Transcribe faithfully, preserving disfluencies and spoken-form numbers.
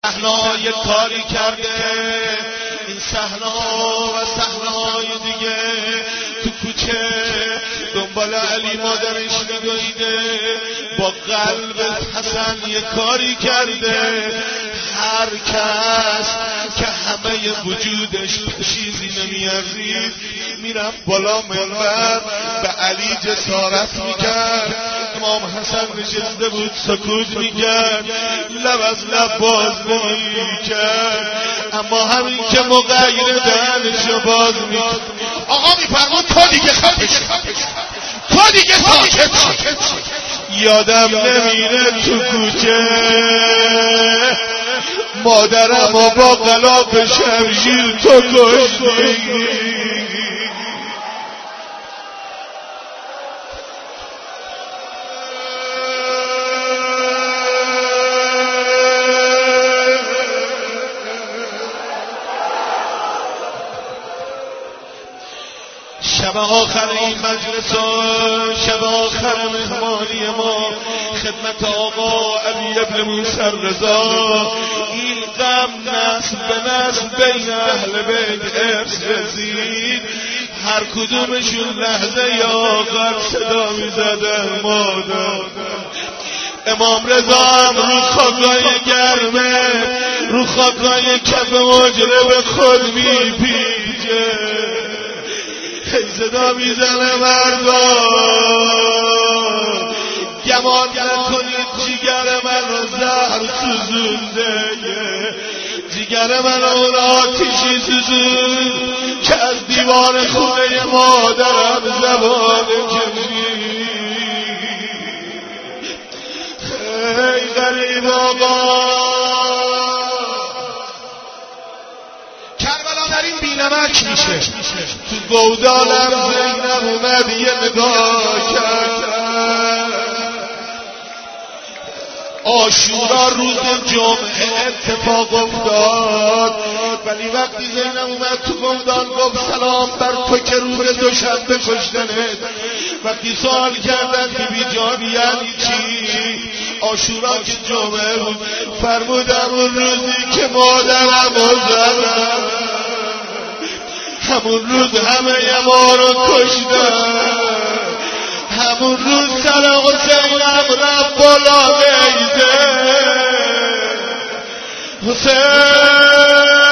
صحنای کاری کرده، این صحنه‌ها و صحنه‌های دیگه تو کوچه دنبال علی مادرش می‌دویده، با قلب حسن یه کاری کرده. هر کس که همه وجودش چیزی نمی‌ارزید میرفت بالا منبر به علی جسارت میکرد. امام حسن نشسته بود سکوت میکرد، لب از لب باز نمیکرد، اما همین که مغیر دهنشو باز میکرد آقا میفرمون تو دیگه خفه شد، تو دیگه ساکت شد. یادم نمیره تو کوچه مادرم و با غلاف شمشیر تو کشتی. شب آخر این مجلس و شب آخر مهمانی ما خدمت آقا علی ابن موسی رضا، این غم نسل به نسل بین اهل بیت ارث رسید. هر کدومشون لحظه یا آخر صدا میزدن مادر. امام رضا هم رو خاکای گرمه، رو خاکای کف حجره به خود میپیچه، صدا میزنه مردم گمان نکنید جگر من رو زهر سوزونده، جگر من اون آتیشی سوزون که از دیوار خونه مادرم زبان کشید. ای غریب آقا کربلا در این بینمک میشه. تو گودالم زینب اومد یه نگاه کرد. عاشورا روز جمعه اتفاق افتاد، ولی وقتی زینب اومد تو گودال گفت سلام بر تو که روز دوشنبه کشتنت. وقتی سوال کردن بیبی جان یعنی چی؟ عاشورا که جمعه بود فرمودم اون روزی که مادرم رو زدم، همون روز همه ما رو کشتن، همون روز سر حسینم رفت بالا نیزه. حسین